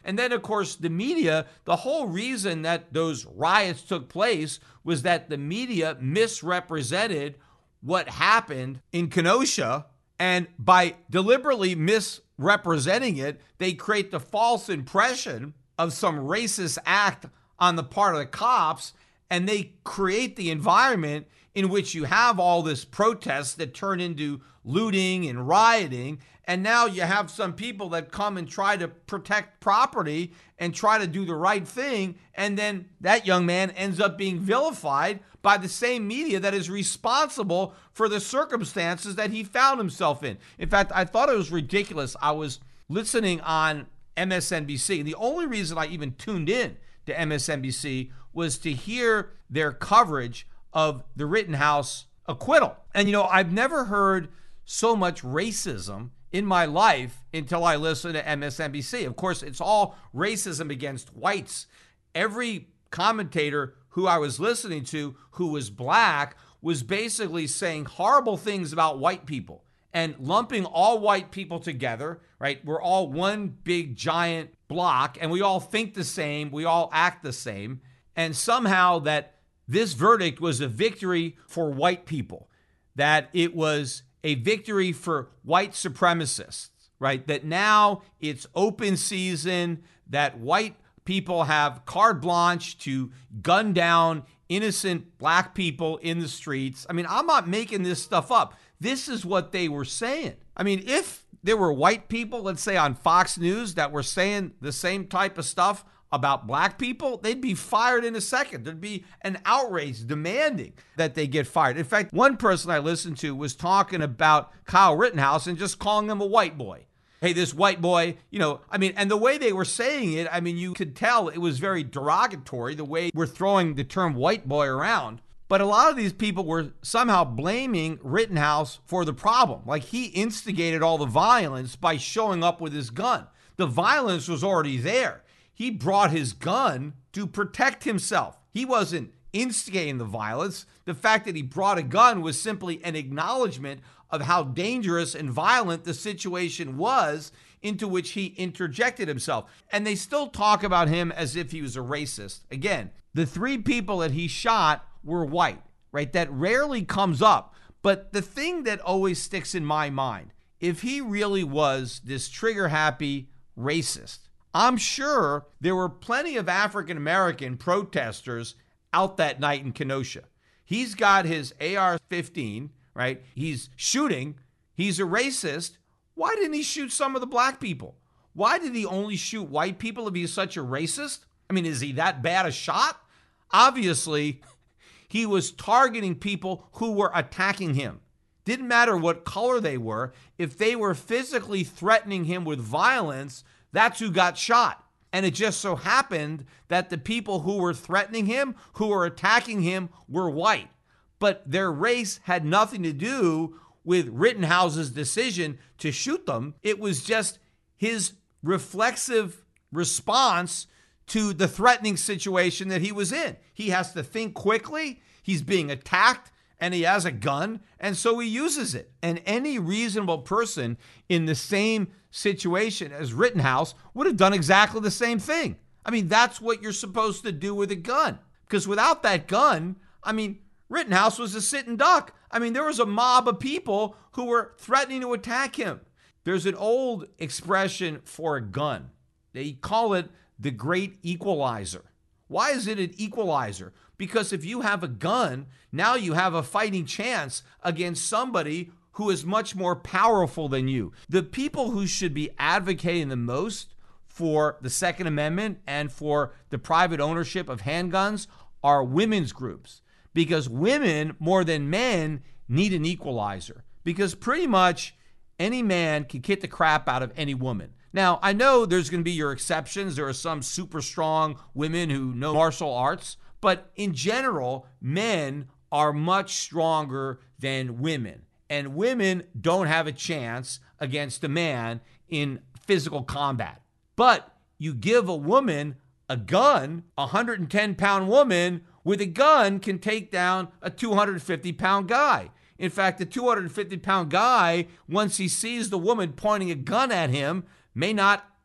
And then, of course, the media, the whole reason that those riots took place was that the media misrepresented what happened in Kenosha. And by deliberately misrepresenting it, they create the false impression of some racist act on the part of the cops. And they create the environment in which you have all this protest that turn into looting and rioting. And now you have some people that come and try to protect property and try to do the right thing. And then that young man ends up being vilified by the same media that is responsible for the circumstances that he found himself in. In fact, I thought it was ridiculous. I was listening on M S N B C. The only reason I even tuned in to M S N B C was to hear their coverage of the Rittenhouse acquittal. And, you know, I've never heard so much racism in my life until I listened to M S N B C. Of course, it's all racism against whites. Every commentator who I was listening to who was black was basically saying horrible things about white people and lumping all white people together, right? We're all one big giant block and we all think the same. We all act the same. And somehow that this verdict was a victory for white people, that it was a victory for white supremacists, right? That now it's open season, that white people have carte blanche to gun down innocent black people in the streets. I mean, I'm not making this stuff up. This is what they were saying. I mean, if there were white people, let's say on Fox News, that were saying the same type of stuff about black people, they'd be fired in a second. There'd be an outrage demanding that they get fired. In fact, one person I listened to was talking about Kyle Rittenhouse and just calling him a white boy. Hey, this white boy, you know, I mean, and the way they were saying it, I mean, you could tell it was very derogatory, the way we're throwing the term white boy around. But a lot of these people were somehow blaming Rittenhouse for the problem. Like he instigated all the violence by showing up with his gun. The violence was already there. He brought his gun to protect himself. He wasn't instigating the violence. The fact that he brought a gun was simply an acknowledgement of how dangerous and violent the situation was into which he interjected himself. And they still talk about him as if he was a racist. Again, the three people that he shot were white, right? That rarely comes up. But the thing that always sticks in my mind, if he really was this trigger-happy racist, I'm sure there were plenty of African-American protesters out that night in Kenosha. He's got his A R fifteen, right? He's shooting. He's a racist. Why didn't he shoot some of the black people? Why did he only shoot white people if he's such a racist? I mean, is he that bad a shot? Obviously, he was targeting people who were attacking him. Didn't matter what color they were. If they were physically threatening him with violence, that's who got shot. And it just so happened that the people who were threatening him, who were attacking him, were white. But their race had nothing to do with Rittenhouse's decision to shoot them. It was just his reflexive response to the threatening situation that he was in. He has to think quickly. He's being attacked and he has a gun, and so he uses it. And any reasonable person in the same situation as Rittenhouse would have done exactly the same thing. I mean, that's what you're supposed to do with a gun. Because without that gun, I mean, Rittenhouse was a sitting duck. I mean, there was a mob of people who were threatening to attack him. There's an old expression for a gun. They call it the great equalizer. Why is it an equalizer? Because if you have a gun, now you have a fighting chance against somebody who is much more powerful than you. The people who should be advocating the most for the Second Amendment and for the private ownership of handguns are women's groups, because women more than men need an equalizer, because pretty much any man can kick the crap out of any woman. Now, I know there's going to be your exceptions. There are some super strong women who know martial arts, but in general, men are much stronger than women. And women don't have a chance against a man in physical combat. But you give a woman a gun, a one hundred ten pound woman with a gun can take down a two hundred fifty pound guy. In fact, the two hundred fifty pound guy, once he sees the woman pointing a gun at him, may not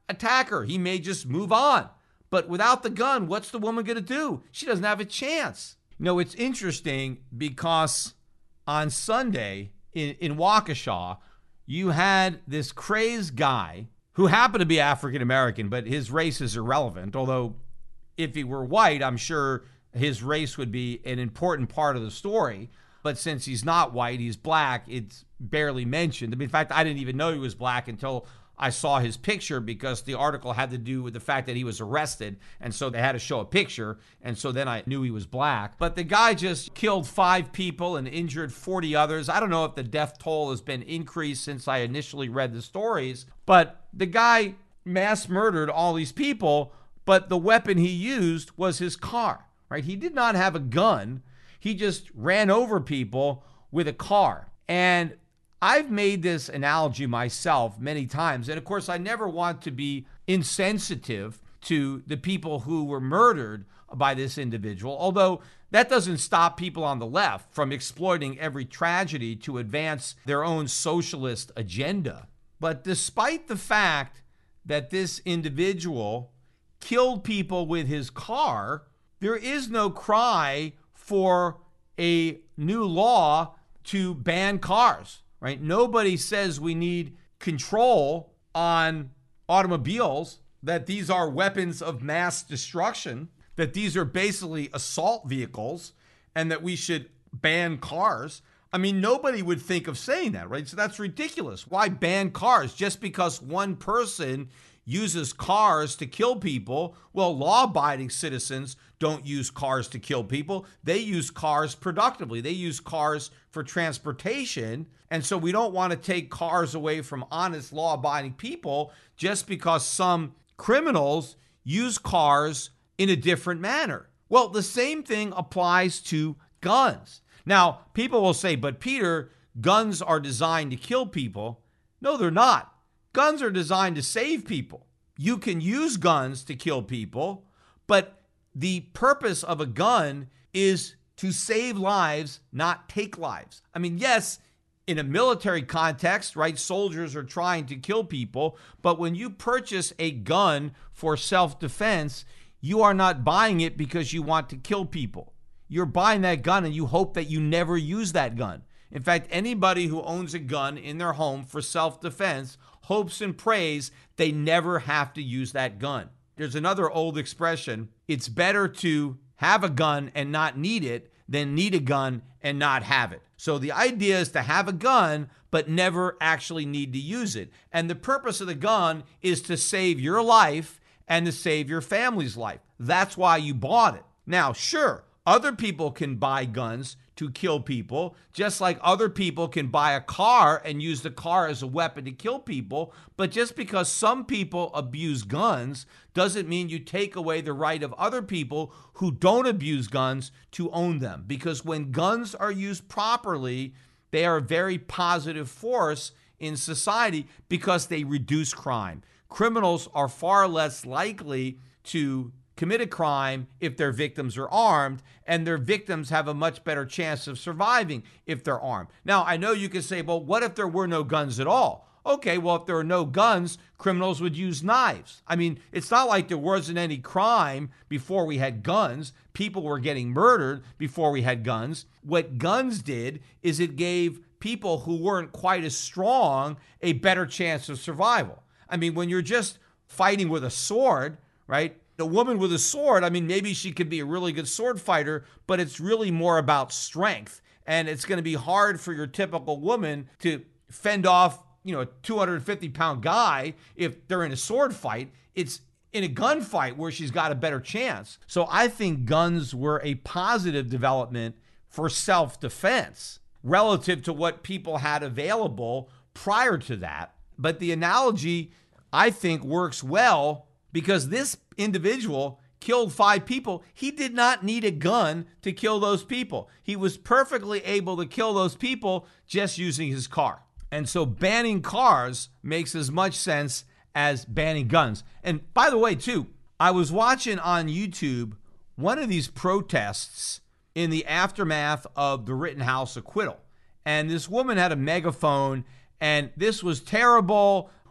attack her. He may just move on. But without the gun, what's the woman going to do? She doesn't have a chance. You know, it's interesting because on Sunday in, in Waukesha, you had this crazed guy who happened to be African American, but his race is irrelevant. Although if he were white, I'm sure his race would be an important part of the story. But since he's not white, he's black, it's barely mentioned. I mean, in fact, I didn't even know he was black until I saw his picture, because the article had to do with the fact that he was arrested. And so they had to show a picture. And so then I knew he was black. But the guy just killed five people and injured forty others. I don't know if the death toll has been increased since I initially read the stories. But the guy mass murdered all these people. But the weapon he used was his car, right? He did not have a gun. He just ran over people with a car. And I've made this analogy myself many times. And of course, I never want to be insensitive to the people who were murdered by this individual, although that doesn't stop people on the left from exploiting every tragedy to advance their own socialist agenda. But despite the fact that this individual killed people with his car, there is no cry for a new law to ban cars. Right? Nobody says we need control on automobiles, that these are weapons of mass destruction, that these are basically assault vehicles, and that we should ban cars. I mean, nobody would think of saying that, right? So that's ridiculous. Why ban cars? Just because one person uses cars to kill people? Well, law-abiding citizens don't use cars to kill people. They use cars productively. They use cars for transportation. And so we don't want to take cars away from honest, law-abiding people just because some criminals use cars in a different manner. Well, the same thing applies to guns. Now, people will say, but Peter, guns are designed to kill people. No, they're not. Guns are designed to save people. You can use guns to kill people, but the purpose of a gun is to save lives, not take lives. I mean, yes, in a military context, right, soldiers are trying to kill people, but when you purchase a gun for self-defense, you are not buying it because you want to kill people. You're buying that gun and you hope that you never use that gun. In fact, anybody who owns a gun in their home for self-defense hopes and prays they never have to use that gun. There's another old expression: it's better to have a gun and not need it than need a gun and not have it. So the idea is to have a gun but never actually need to use it. And the purpose of the gun is to save your life and to save your family's life. That's why you bought it. Now, sure, other people can buy guns to kill people, just like other people can buy a car and use the car as a weapon to kill people. But just because some people abuse guns doesn't mean you take away the right of other people who don't abuse guns to own them. Because when guns are used properly, they are a very positive force in society because they reduce crime. Criminals are far less likely to commit a crime if their victims are armed, and their victims have a much better chance of surviving if they're armed. Now, I know you can say, well, what if there were no guns at all? Okay, well, if there are no guns, criminals would use knives. I mean, it's not like there wasn't any crime before we had guns. People were getting murdered before we had guns. What guns did is it gave people who weren't quite as strong a better chance of survival. I mean, when you're just fighting with a sword, right? The woman with a sword, I mean, maybe she could be a really good sword fighter, but it's really more about strength. And it's going to be hard for your typical woman to fend off, you know, a two hundred fifty pound guy if they're in a sword fight. It's in a gunfight where she's got a better chance. So I think guns were a positive development for self-defense relative to what people had available prior to that. But the analogy, I think, works well because this individual killed five people. He did not need a gun to kill those people. He was perfectly able to kill those people just using his car. And so banning cars makes as much sense as banning guns. And by the way, too, I was watching on YouTube one of these protests in the aftermath of the Rittenhouse acquittal. And this woman had a megaphone, and this was terrible.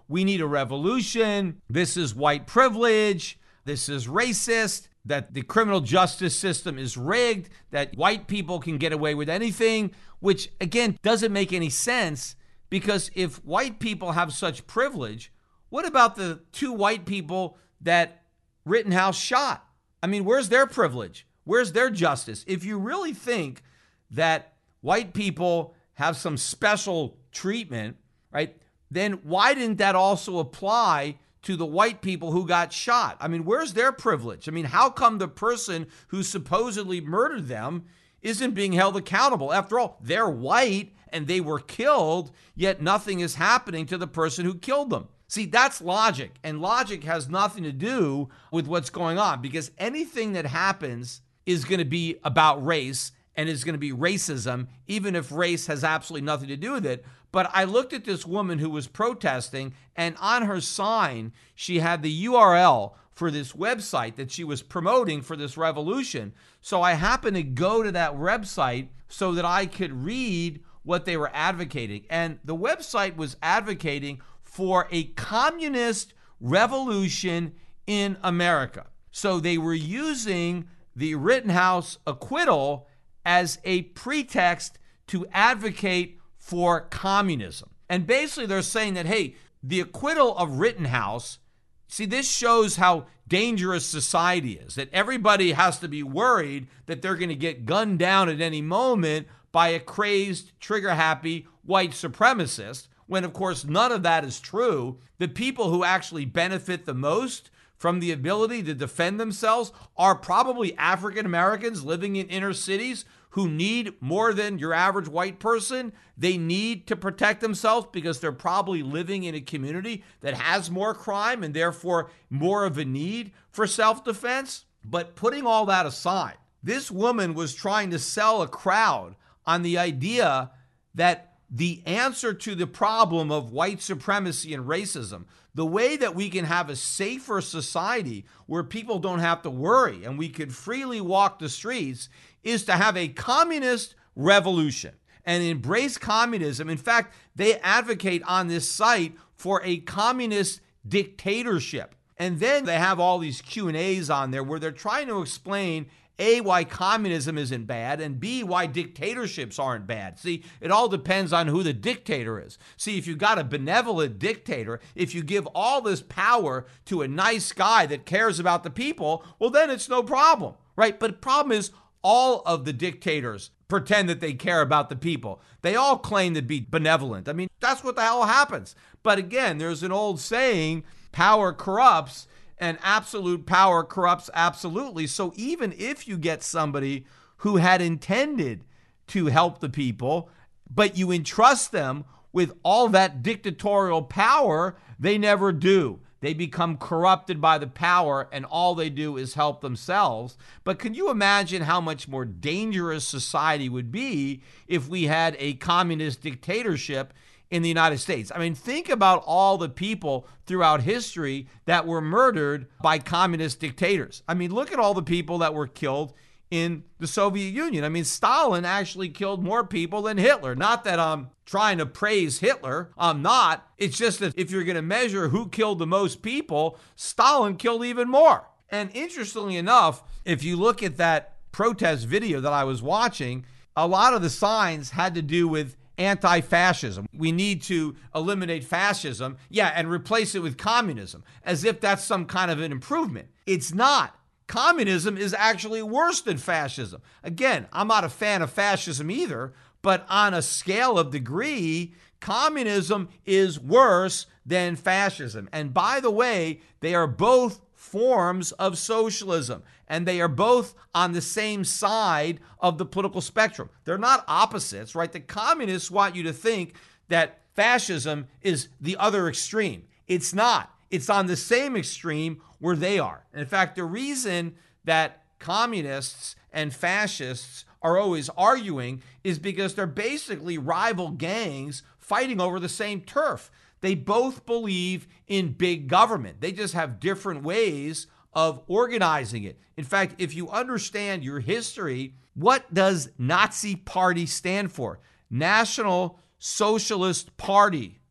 we need a revolution. This is white privilege. This is racist. That the criminal justice system is rigged, that white people can get away with anything, which, again, doesn't make any sense, because if white people have such privilege, what about the two white people that Rittenhouse shot? I mean, where's their privilege? Where's their justice? If you really think that white people have some special treatment, right, then why didn't that also apply to the white people who got shot? I mean, where's their privilege? I mean, how come the person who supposedly murdered them isn't being held accountable? After all, they're white and they were killed, yet nothing is happening to the person who killed them. See, that's logic, and logic has nothing to do with what's going on, because anything that happens is going to be about race and is going to be racism, even if race has absolutely nothing to do with it. But I looked at this woman who was protesting, and on her sign, she had the U R L for this website that she was promoting for this revolution. So I happened to go to that website so that I could read what they were advocating. And the website was advocating for a communist revolution in America. So they were using the Rittenhouse acquittal as a pretext to advocate for communism. And basically they're saying that, hey, the acquittal of Rittenhouse, see, this shows how dangerous society is, that everybody has to be worried that they're going to get gunned down at any moment by a crazed, trigger-happy white supremacist, when, of course, none of that is true. The people who actually benefit the most from the ability to defend themselves are probably African Americans living in inner cities who need more than your average white person. They need to protect themselves because they're probably living in a community that has more crime and therefore more of a need for self-defense. But putting all that aside, this woman was trying to sell a crowd on the idea that the answer to the problem of white supremacy and racism, the way that we can have a safer society where people don't have to worry and we could freely walk the streets, is to have a communist revolution and embrace communism. In fact, they advocate on this site for a communist dictatorship. And then they have all these Q and A's on there where they're trying to explain, A, why communism isn't bad, and B, why dictatorships aren't bad. See, it all depends on who the dictator is. See, if you got a benevolent dictator, if you give all this power to a nice guy that cares about the people, well, then it's no problem, right? But the problem is all of the dictators pretend that they care about the people. They all claim to be benevolent. I mean, that's what the hell happens. But again, there's an old saying, power corrupts, and absolute power corrupts absolutely. So even if you get somebody who had intended to help the people, but you entrust them with all that dictatorial power, they never do. They become corrupted by the power, and all they do is help themselves. But can you imagine how much more dangerous society would be if we had a communist dictatorship in the United States? I mean, think about all the people throughout history that were murdered by communist dictators. I mean, look at all the people that were killed in the Soviet Union. I mean, Stalin actually killed more people than Hitler. Not that I'm trying to praise Hitler. I'm not. It's just that if you're going to measure who killed the most people, Stalin killed even more. And interestingly enough, if you look at that protest video that I was watching, a lot of the signs had to do with anti-fascism. We need to eliminate fascism, yeah, and replace it with communism, as if that's some kind of an improvement. It's not. Communism is actually worse than fascism. Again, I'm not a fan of fascism either, but on a scale of degree, communism is worse than fascism. And by the way, they are both forms of socialism, and they are both on the same side of the political spectrum. They're not opposites, right? The communists want you to think that fascism is the other extreme. It's not. It's on the same extreme where they are. In fact, the reason that communists and fascists are always arguing is because they're basically rival gangs fighting over the same turf. They both believe in big government. They just have different ways of organizing it. In fact, if you understand your history, what does Nazi Party stand for? National Socialist Party.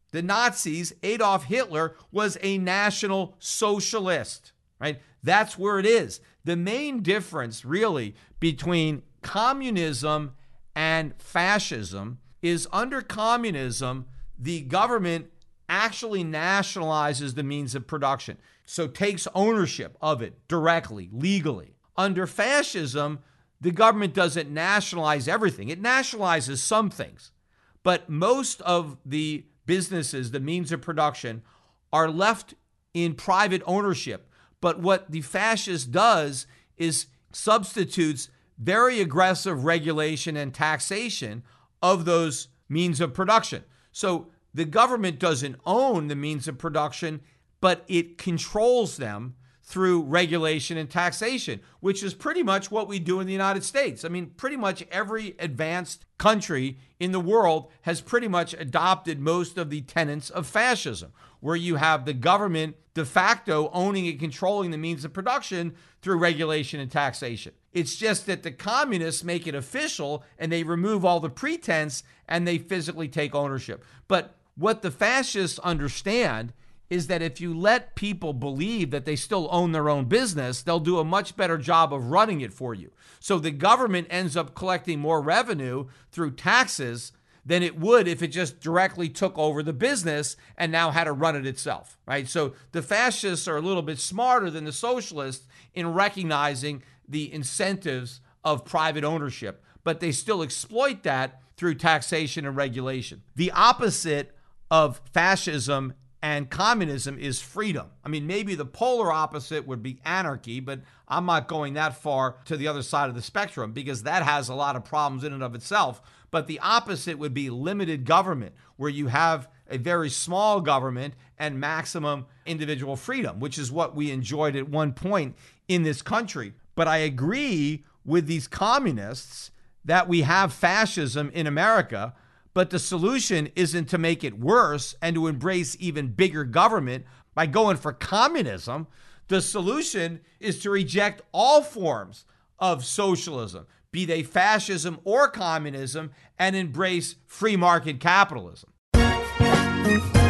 The Nazis, Adolf Hitler was a National Socialist, right? That's where it is. The main difference really between communism and fascism is under communism, the government actually nationalizes the means of production, so takes ownership of it directly, legally. Under fascism, the government doesn't nationalize everything. It nationalizes some things, but most of the businesses, the means of production, are left in private ownership. But what the fascist does is substitutes very aggressive regulation and taxation of those means of production. So the government doesn't own the means of production, but it controls them through regulation and taxation, which is pretty much what we do in the United States. I mean, pretty much every advanced country in the world has pretty much adopted most of the tenets of fascism, where you have the government de facto owning and controlling the means of production through regulation and taxation. It's just that the communists make it official and they remove all the pretense and they physically take ownership. But what the fascists understand is that if you let people believe that they still own their own business, they'll do a much better job of running it for you. So the government ends up collecting more revenue through taxes than it would if it just directly took over the business and now had to run it itself, right? So the fascists are a little bit smarter than the socialists in recognizing the incentives of private ownership, but they still exploit that through taxation and regulation. The opposite of fascism and communism is freedom. I mean, maybe the polar opposite would be anarchy, but I'm not going that far to the other side of the spectrum because that has a lot of problems in and of itself. But the opposite would be limited government, where you have a very small government and maximum individual freedom, which is what we enjoyed at one point in this country. But I agree with these communists that we have fascism in America, but the solution isn't to make it worse and to embrace even bigger government by going for communism. The solution is to reject all forms of socialism, be they fascism or communism, and embrace free market capitalism.